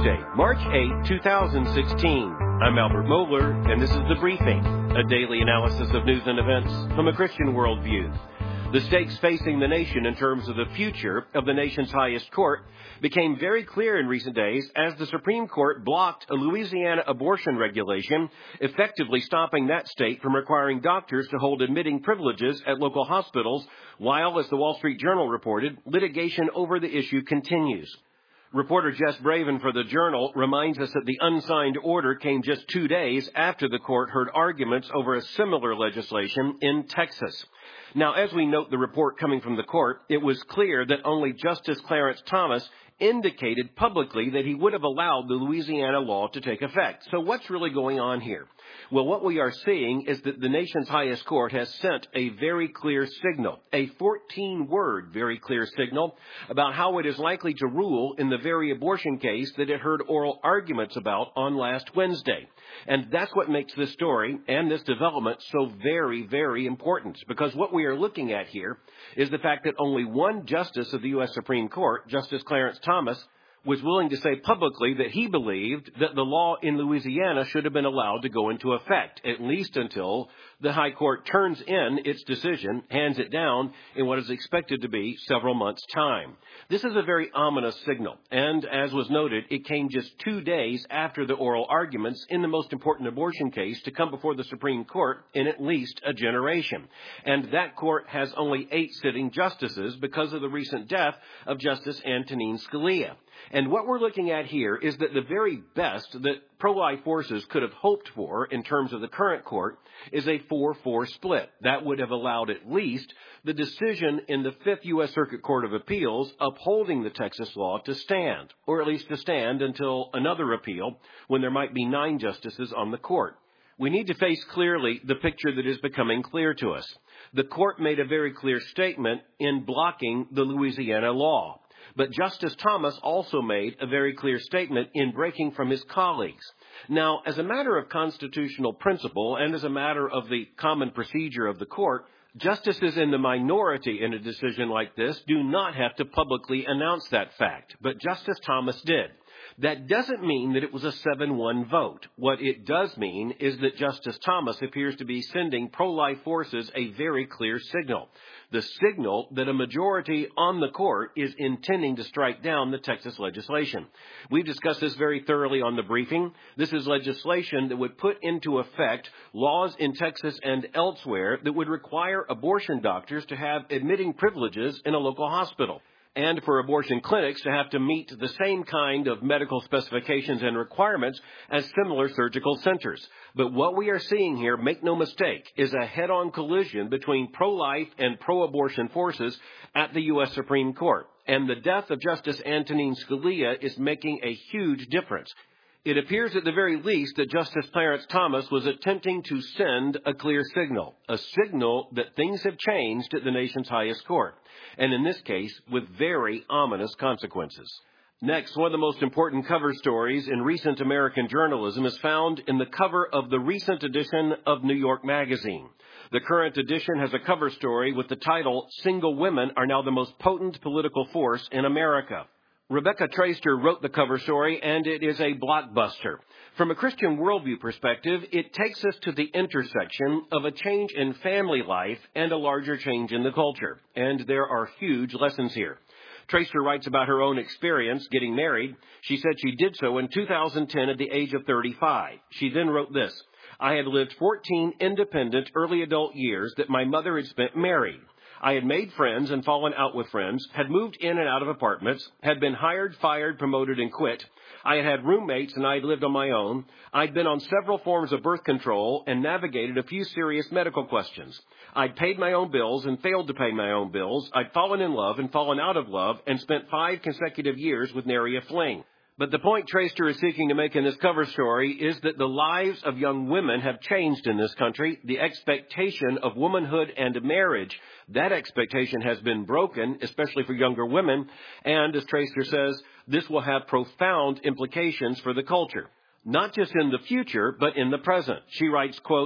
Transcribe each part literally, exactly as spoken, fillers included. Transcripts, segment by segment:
Tuesday, March eighth, two thousand sixteen. I'm Albert Mohler, and this is The Briefing, a daily analysis of news and events from a Christian worldview. The stakes facing the nation in terms of the future of the nation's highest court became very clear in recent days as the Supreme Court blocked a Louisiana abortion regulation, effectively stopping that state from requiring doctors to hold admitting privileges at local hospitals, while, as the Wall Street Journal reported, litigation over the issue continues. Reporter Jess Braven for the Journal reminds us that the unsigned order came just two days after the court heard arguments over a similar legislation in Texas. Now, as we note the report coming from the court, it was clear that only Justice Clarence Thomas indicated publicly that he would have allowed the Louisiana law to take effect. So what's really going on here? Well, what we are seeing is that the nation's highest court has sent a very clear signal, a fourteen-word very clear signal about how it is likely to rule in the very abortion case that it heard oral arguments about on last Wednesday. And that's what makes this story and this development so very, very important, because what we are looking at here is the fact that only one justice of the U S Supreme Court, Justice Clarence Thomas, was willing to say publicly that he believed that the law in Louisiana should have been allowed to go into effect, at least until the High Court turns in its decision, hands it down in what is expected to be several months' time. This is a very ominous signal, and as was noted, it came just two days after the oral arguments in the most important abortion case to come before the Supreme Court in at least a generation. And that court has only eight sitting justices because of the recent death of Justice Antonin Scalia. And what we're looking at here is that the very best that pro-life forces could have hoped for in terms of the current court is a four four split. That would have allowed at least the decision in the Fifth U S Circuit Court of Appeals upholding the Texas law to stand, or at least to stand until another appeal when there might be nine justices on the court. We need to face clearly the picture that is becoming clear to us. The court made a very clear statement in blocking the Louisiana law. But Justice Thomas also made a very clear statement in breaking from his colleagues. Now, as a matter of constitutional principle and as a matter of the common procedure of the court, justices in the minority in a decision like this do not have to publicly announce that fact. But Justice Thomas did. That doesn't mean that it was a seven one vote. What it does mean is that Justice Thomas appears to be sending pro-life forces a very clear signal. The signal that a majority on the court is intending to strike down the Texas legislation. We've discussed this very thoroughly on The Briefing. This is legislation that would put into effect laws in Texas and elsewhere that would require abortion doctors to have admitting privileges in a local hospital, and for abortion clinics to have to meet the same kind of medical specifications and requirements as similar surgical centers. But what we are seeing here, make no mistake, is a head-on collision between pro-life and pro-abortion forces at the U S Supreme Court. And the death of Justice Antonin Scalia is making a huge difference. It appears at the very least that Justice Clarence Thomas was attempting to send a clear signal, a signal that things have changed at the nation's highest court, and in this case, with very ominous consequences. Next, one of the most important cover stories in recent American journalism is found in the cover of the recent edition of New York Magazine. The current edition has a cover story with the title, "Single Women Are Now the Most Potent Political Force in America." Rebecca Traister wrote the cover story, and it is a blockbuster. From a Christian worldview perspective, it takes us to the intersection of a change in family life and a larger change in the culture. And there are huge lessons here. Traister writes about her own experience getting married. She said she did so in two thousand ten at the age of thirty-five. She then wrote this: "I had lived fourteen independent early adult years that my mother had spent married. I had made friends and fallen out with friends, had moved in and out of apartments, had been hired, fired, promoted, and quit. I had had roommates and I had lived on my own. I'd been on several forms of birth control and navigated a few serious medical questions. I'd paid my own bills and failed to pay my own bills. I'd fallen in love and fallen out of love and spent five consecutive years with nary a fling." But the point Traister is seeking to make in this cover story is that the lives of young women have changed in this country. The expectation of womanhood and marriage, that expectation has been broken, especially for younger women. And as Traister says, this will have profound implications for the culture, not just in the future, but in the present. She writes, quote,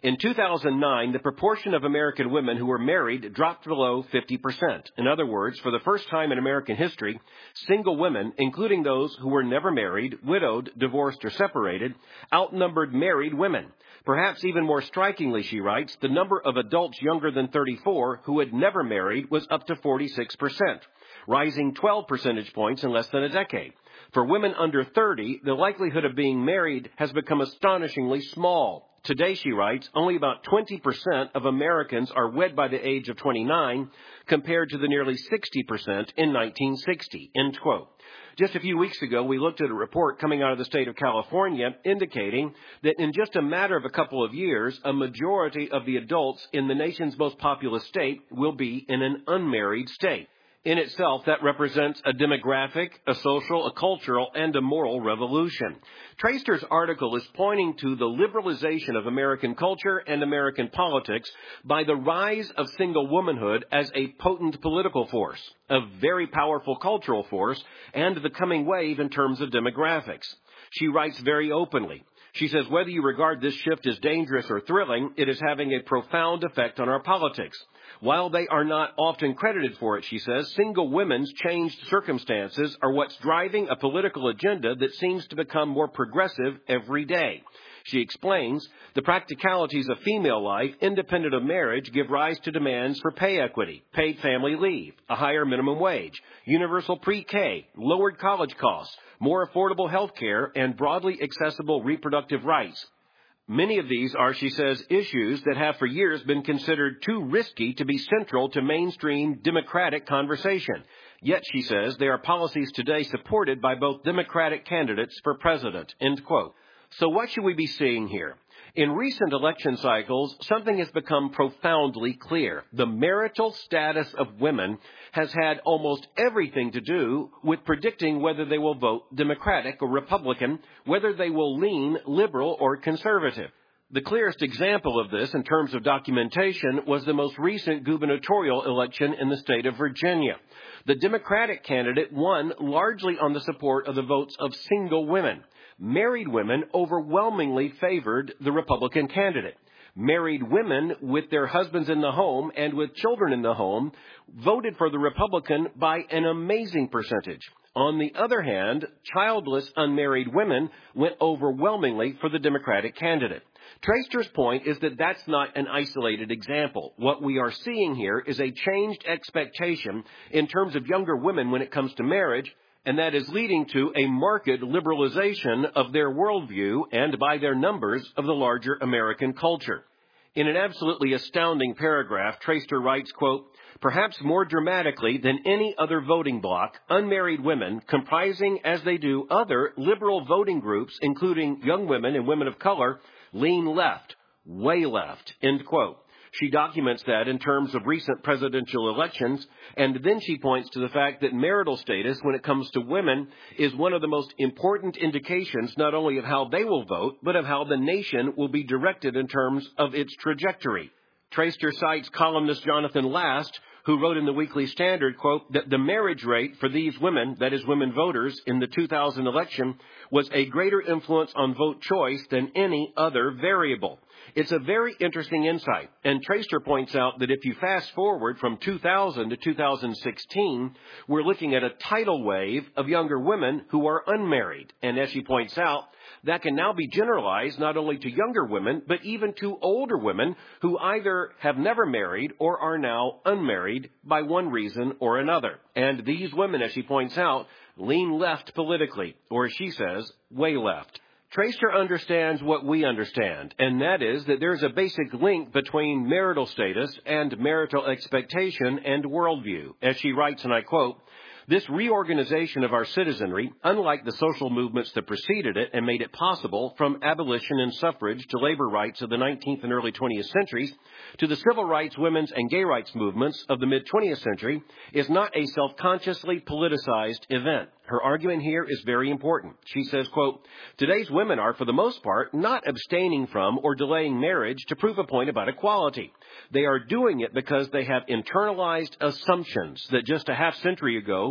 In two thousand nine, the proportion of American women who were married dropped below fifty percent. In other words, for the first time in American history, single women, including those who were never married, widowed, divorced, or separated, outnumbered married women. Perhaps even more strikingly, she writes, the number of adults younger than thirty-four who had never married was up to forty-six percent, rising twelve percentage points in less than a decade. For women under thirty, the likelihood of being married has become astonishingly small. Today, she writes, only about twenty percent of Americans are wed by the age of twenty-nine, compared to the nearly sixty percent in nineteen sixty, end quote. Just a few weeks ago, we looked at a report coming out of the state of California indicating that in just a matter of a couple of years, a majority of the adults in the nation's most populous state will be in an unmarried state. In itself, that represents a demographic, a social, a cultural, and a moral revolution. Traister's article is pointing to the liberalization of American culture and American politics by the rise of single womanhood as a potent political force, a very powerful cultural force, and the coming wave in terms of demographics. She writes very openly. She says, whether you regard this shift as dangerous or thrilling, it is having a profound effect on our politics. While they are not often credited for it, she says, single women's changed circumstances are what's driving a political agenda that seems to become more progressive every day. She explains, the practicalities of female life, independent of marriage, give rise to demands for pay equity, paid family leave, a higher minimum wage, universal pre-K, lowered college costs, more affordable health care, and broadly accessible reproductive rights. Many of these are, she says, issues that have for years been considered too risky to be central to mainstream Democratic conversation. Yet, she says, they are policies today supported by both Democratic candidates for president, end quote. So what should we be seeing here? In recent election cycles, something has become profoundly clear. The marital status of women has had almost everything to do with predicting whether they will vote Democratic or Republican, whether they will lean liberal or conservative. The clearest example of this in terms of documentation was the most recent gubernatorial election in the state of Virginia. The Democratic candidate won largely on the support of the votes of single women. Married women overwhelmingly favored the Republican candidate. Married women with their husbands in the home and with children in the home voted for the Republican by an amazing percentage. On the other hand, childless unmarried women went overwhelmingly for the Democratic candidate. Traister's point is that that's not an isolated example. What we are seeing here is a changed expectation in terms of younger women when it comes to marriage, and that is leading to a marked liberalization of their worldview and, by their numbers, of the larger American culture. In an absolutely astounding paragraph, Traister writes, quote, perhaps more dramatically than any other voting bloc, unmarried women, comprising as they do other liberal voting groups, including young women and women of color, lean left, way left, end quote. She documents that in terms of recent presidential elections, and then she points to the fact that marital status, when it comes to women, is one of the most important indications not only of how they will vote, but of how the nation will be directed in terms of its trajectory. Traister cites columnist Jonathan Last, who wrote in the Weekly Standard, quote, that the marriage rate for these women, that is women voters, in the two thousand election was a greater influence on vote choice than any other variable. It's a very interesting insight, and Traister points out that if you fast forward from two thousand to two thousand sixteen, we're looking at a tidal wave of younger women who are unmarried. And as she points out, that can now be generalized not only to younger women, but even to older women who either have never married or are now unmarried by one reason or another. And these women, as she points out, lean left politically, or as she says, way left. Traister understands what we understand, and that is that there is a basic link between marital status and marital expectation and worldview. As she writes, and I quote, this reorganization of our citizenry, unlike the social movements that preceded it and made it possible, from abolition and suffrage to labor rights of the nineteenth and early twentieth centuries, to the civil rights, women's, and gay rights movements of the mid-twentieth century, is not a self-consciously politicized event. Her argument here is very important. She says, quote, today's women are, for the most part, not abstaining from or delaying marriage to prove a point about equality. They are doing it because they have internalized assumptions that just a half century ago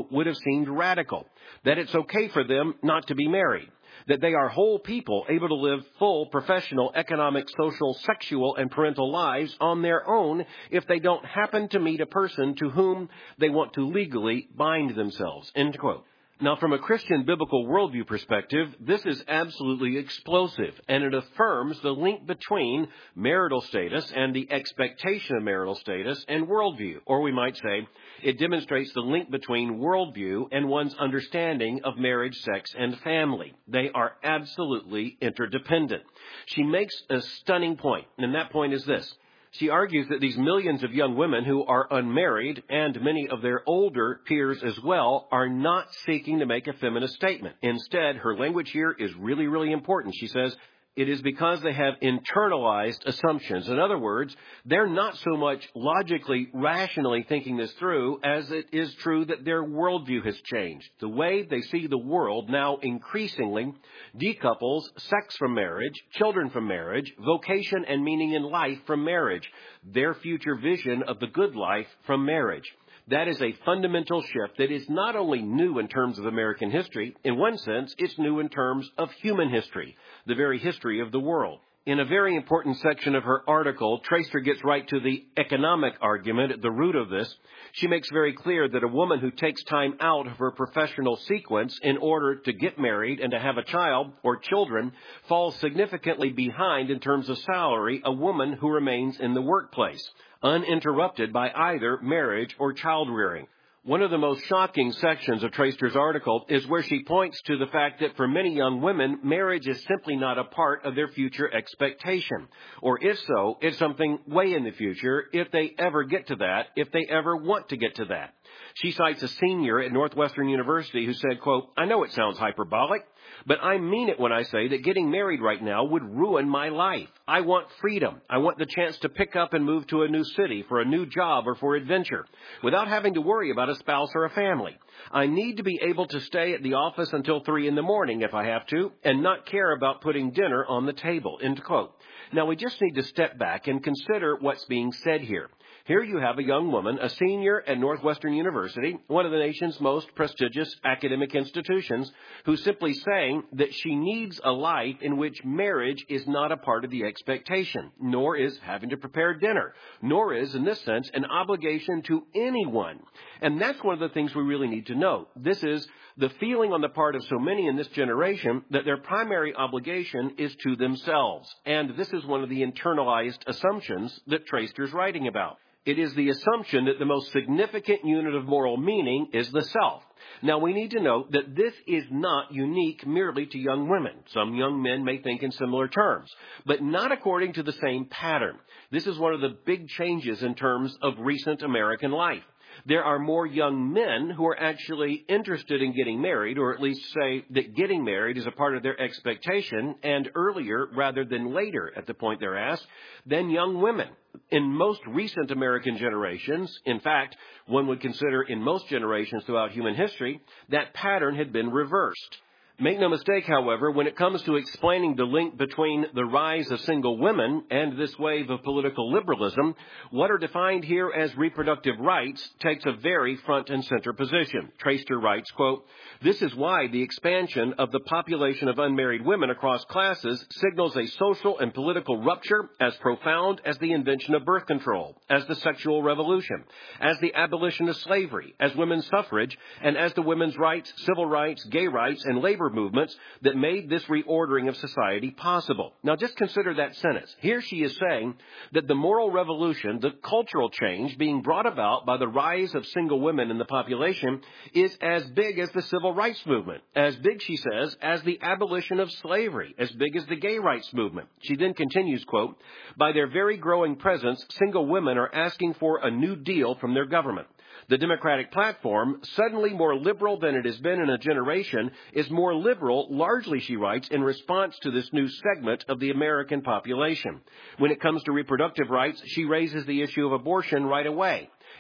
ago would have seemed radical, that it's okay for them not to be married, that they are whole people able to live full professional, economic, social, sexual, and parental lives on their own if they don't happen to meet a person to whom they want to legally bind themselves, end quote. Now, from a Christian biblical worldview perspective, this is absolutely explosive, and it affirms the link between marital status and the expectation of marital status and worldview. Or we might say, it demonstrates the link between worldview and one's understanding of marriage, sex, and family. They are absolutely interdependent. She makes a stunning point, and that point is this. She argues that these millions of young women who are unmarried, and many of their older peers as well, are not seeking to make a feminist statement. Instead, her language here is really, really important. She says, it is because they have internalized assumptions. In other words, they're not so much logically, rationally thinking this through as it is true that their worldview has changed. The way they see the world now increasingly decouples sex from marriage, children from marriage, vocation and meaning in life from marriage, their future vision of the good life from marriage. That is a fundamental shift that is not only new in terms of American history. In one sense, it's new in terms of human history, the very history of the world. In a very important section of her article, Traister gets right to the economic argument at the root of this. She makes very clear that a woman who takes time out of her professional sequence in order to get married and to have a child or children falls significantly behind in terms of salary a woman who remains in the workplace, uninterrupted by either marriage or child rearing. One of the most shocking sections of Traister's article is where she points to the fact that for many young women, marriage is simply not a part of their future expectation. Or if so, it's something way in the future, if they ever get to that, if they ever want to get to that. She cites a senior at Northwestern University who said, quote, I know it sounds hyperbolic, but I mean it when I say that getting married right now would ruin my life. I want freedom. I want the chance to pick up and move to a new city for a new job or for adventure without having to worry about a spouse or a family. I need to be able to stay at the office until three in the morning if I have to and not care about putting dinner on the table, end quote. Now, we just need to step back and consider what's being said here. Here you have a young woman, a senior at Northwestern University, one of the nation's most prestigious academic institutions, who's simply saying that she needs a life in which marriage is not a part of the expectation, nor is having to prepare dinner, nor is, in this sense, an obligation to anyone. And that's one of the things we really need to note. This is the feeling on the part of so many in this generation that their primary obligation is to themselves. And this is one of the internalized assumptions that Traister's writing about. It is the assumption that the most significant unit of moral meaning is the self. Now, we need to note that this is not unique merely to young women. Some young men may think in similar terms, but not according to the same pattern. This is one of the big changes in terms of recent American life. There are more young men who are actually interested in getting married, or at least say that getting married is a part of their expectation, and earlier rather than later at the point they're asked, than young women. In most recent American generations, in fact, one would consider in most generations throughout human history, that pattern had been reversed. Make no mistake, however, when it comes to explaining the link between the rise of single women and this wave of political liberalism, what are defined here as reproductive rights takes a very front and center position. Traister writes, quote, this is why the expansion of the population of unmarried women across classes signals a social and political rupture as profound as the invention of birth control, as the sexual revolution, as the abolition of slavery, as women's suffrage, and as the women's rights, civil rights, gay rights, and labor movements that made this reordering of society possible. Now, just consider that sentence. Here she is saying that the moral revolution, the cultural change being brought about by the rise of single women in the population is as big as the civil rights movement, as big, she says, as the abolition of slavery, as big as the gay rights movement. She then continues, quote, by their very growing presence, single women are asking for a new deal from their government. The Democratic platform, suddenly more liberal than it has been in a generation, is more liberal, largely, she writes, in response to this new segment of the American population. When it comes to reproductive rights, she raises the issue of abortion right away.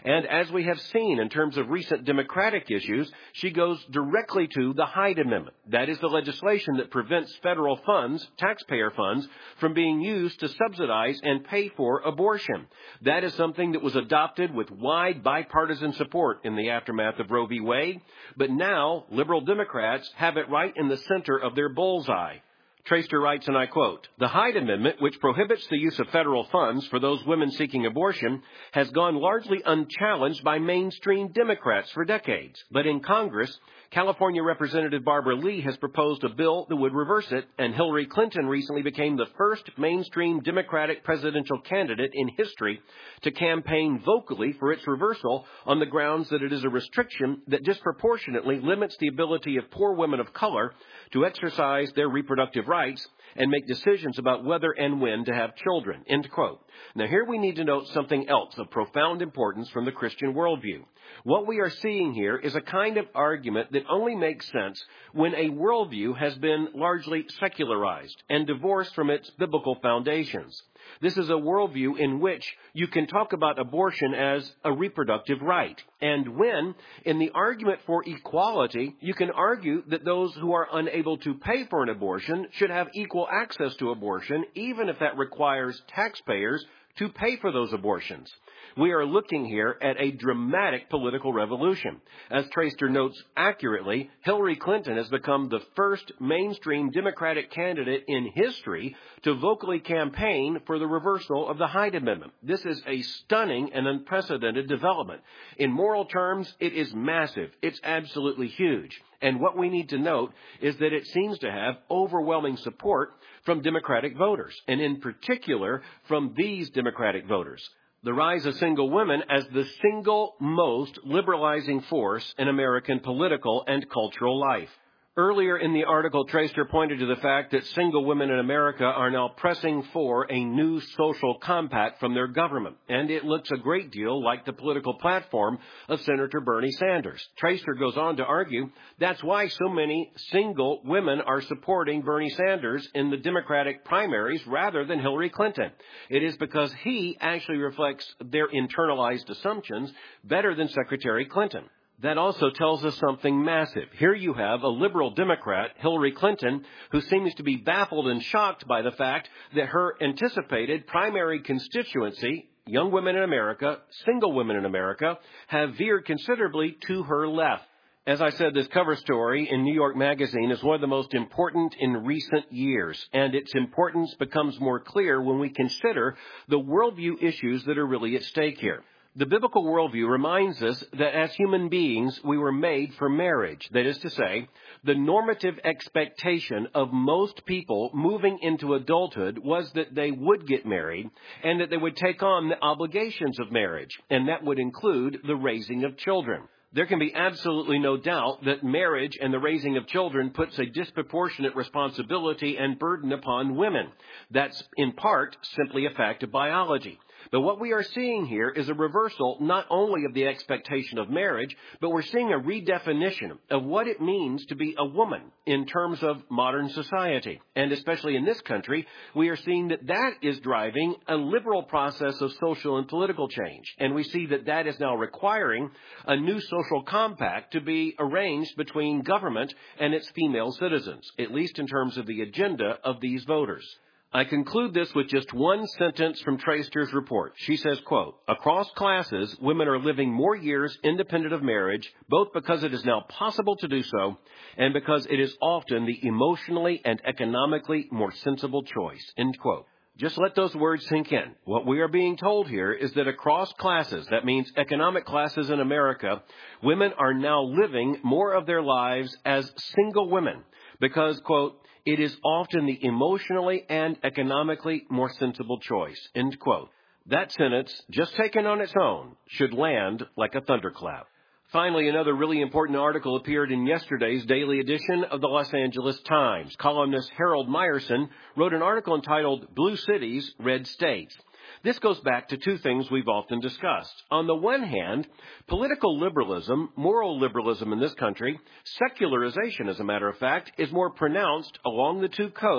And as we have seen in terms of recent Democratic issues, she goes directly to the Hyde Amendment. That is the legislation that prevents federal funds, taxpayer funds, from being used to subsidize and pay for abortion. That is something that was adopted with wide bipartisan support in the aftermath of Roe v. Wade. But now, liberal Democrats have it right in the center of their bullseye. Traister writes, and I quote, "The Hyde Amendment, which prohibits the use of federal funds for those women seeking abortion, has gone largely unchallenged by mainstream Democrats for decades. But in Congress, California Representative Barbara Lee has proposed a bill that would reverse it, and Hillary Clinton recently became the first mainstream Democratic presidential candidate in history to campaign vocally for its reversal on the grounds that it is a restriction that disproportionately limits the ability of poor women of color to exercise their reproductive rights and make decisions about whether and when to have children." End quote. Now here we need to note something else of profound importance from the Christian worldview. What we are seeing here is a kind of argument that only makes sense when a worldview has been largely secularized and divorced from its biblical foundations. This is a worldview in which you can talk about abortion as a reproductive right. And when, in the argument for equality, you can argue that those who are unable to pay for an abortion should have equal access to abortion, even if that requires taxpayers to pay for those abortions. We are looking here at a dramatic political revolution. As Traister notes accurately, Hillary Clinton has become the first mainstream Democratic candidate in history to vocally campaign for the reversal of the Hyde Amendment. This is a stunning and unprecedented development. In moral terms, it is massive. It's absolutely huge. And what we need to note is that it seems to have overwhelming support from Democratic voters, and in particular from these Democratic voters. The rise of single women as the single most liberalizing force in American political and cultural life. Earlier in the article, Traister pointed to the fact that single women in America are now pressing for a new social compact from their government, and it looks a great deal like the political platform of Senator Bernie Sanders. Traister goes on to argue that's why so many single women are supporting Bernie Sanders in the Democratic primaries rather than Hillary Clinton. It is because he actually reflects their internalized assumptions better than Secretary Clinton. That also tells us something massive. Here you have a liberal Democrat, Hillary Clinton, who seems to be baffled and shocked by the fact that her anticipated primary constituency, young women in America, single women in America, have veered considerably to her left. As I said, this cover story in New York Magazine is one of the most important in recent years, and its importance becomes more clear when we consider the worldview issues that are really at stake here. The biblical worldview reminds us that as human beings, we were made for marriage. That is to say, the normative expectation of most people moving into adulthood was that they would get married and that they would take on the obligations of marriage, and that would include the raising of children. There can be absolutely no doubt that marriage and the raising of children puts a disproportionate responsibility and burden upon women. That's in part simply a fact of biology. But what we are seeing here is a reversal not only of the expectation of marriage, but we're seeing a redefinition of what it means to be a woman in terms of modern society. And especially in this country, we are seeing that that is driving a liberal process of social and political change. And we see that that is now requiring a new social compact to be arranged between government and its female citizens, at least in terms of the agenda of these voters. I conclude this with just one sentence from Traister's report. She says, quote, "Across classes, women are living more years independent of marriage, both because it is now possible to do so and because it is often the emotionally and economically more sensible choice." End quote. Just let those words sink in. What we are being told here is that across classes, that means economic classes in America, women are now living more of their lives as single women because, quote, "it is often the emotionally and economically more sensible choice." End quote. That sentence, just taken on its own, should land like a thunderclap. Finally, another really important article appeared in yesterday's daily edition of the Los Angeles Times. Columnist Harold Meyerson wrote an article entitled "Blue Cities, Red States." This goes back to two things we've often discussed. On the one hand, political liberalism, moral liberalism in this country, secularization, as a matter of fact, is more pronounced along the two coasts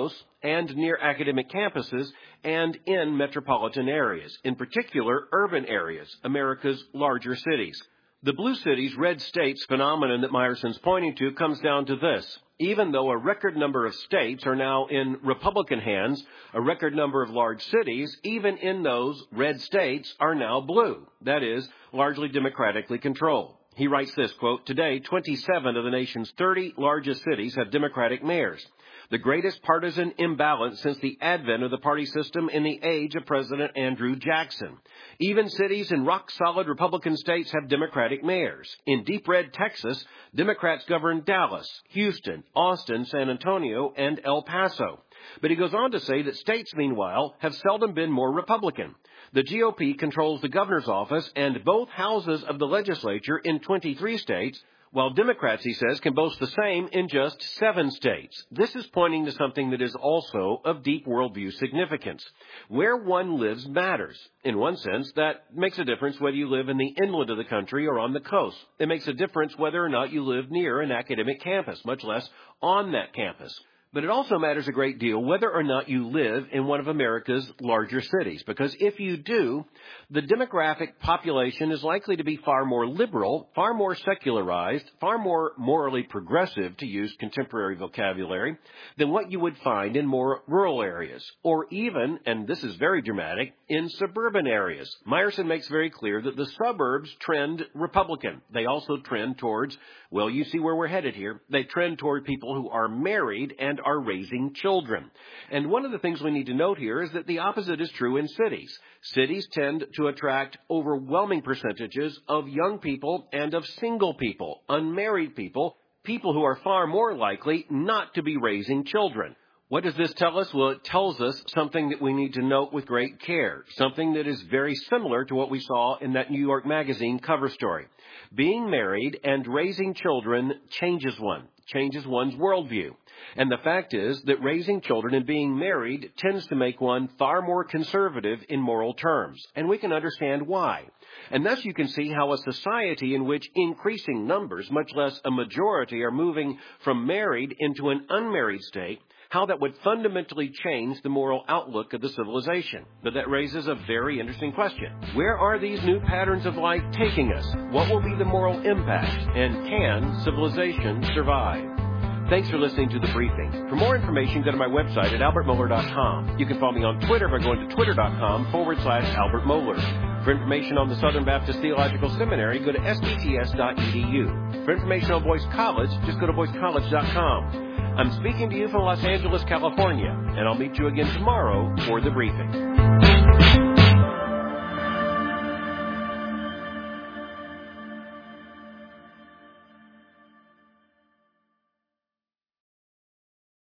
and near academic campuses and in metropolitan areas, in particular urban areas, America's larger cities. The blue cities, red states phenomenon that Meyerson's pointing to comes down to this. Even though a record number of states are now in Republican hands, a record number of large cities, even in those red states, are now blue. That is, largely democratically controlled. He writes this, quote, "Today, twenty-seven of the nation's thirty largest cities have Democratic mayors, the greatest partisan imbalance since the advent of the party system in the age of President Andrew Jackson. Even cities in rock-solid Republican states have Democratic mayors. In deep red Texas, Democrats govern Dallas, Houston, Austin, San Antonio, and El Paso." But he goes on to say that states, meanwhile, have seldom been more Republican. The G O P controls the governor's office and both houses of the legislature in twenty-three states, while Democrats, he says, can boast the same in just seven states. This is pointing to something that is also of deep worldview significance. Where one lives matters. In one sense, that makes a difference whether you live in the inland of the country or on the coast. It makes a difference whether or not you live near an academic campus, much less on that campus. But it also matters a great deal whether or not you live in one of America's larger cities, because if you do, the demographic population is likely to be far more liberal, far more secularized, far more morally progressive, to use contemporary vocabulary, than what you would find in more rural areas, or even, and this is very dramatic, in suburban areas. Meyerson makes very clear that the suburbs trend Republican. They also trend towards, well, you see where we're headed here, they trend toward people who are married and are raising children. And one of the things we need to note here is that the opposite is true in cities. Cities tend to attract overwhelming percentages of young people and of single people, unmarried people, people who are far more likely not to be raising children. What does this tell us? Well, it tells us something that we need to note with great care, something that is very similar to what we saw in that New York Magazine cover story. Being married and raising children changes one, changes one's worldview. And the fact is that raising children and being married tends to make one far more conservative in moral terms. And we can understand why. And thus you can see how a society in which increasing numbers, much less a majority, are moving from married into an unmarried state, how that would fundamentally change the moral outlook of the civilization. But that raises a very interesting question. Where are these new patterns of life taking us? What will be the moral impact? And can civilization survive? Thanks for listening to The Briefing. For more information, go to my website at albert mohler dot com. You can follow me on Twitter by going to twitter.com forward slash Albert Mohler. For information on the Southern Baptist Theological Seminary, go to s b t s dot e d u. For information on Boyce College, just go to boyce college dot com. I'm speaking to you from Los Angeles, California, and I'll meet you again tomorrow for The Briefing.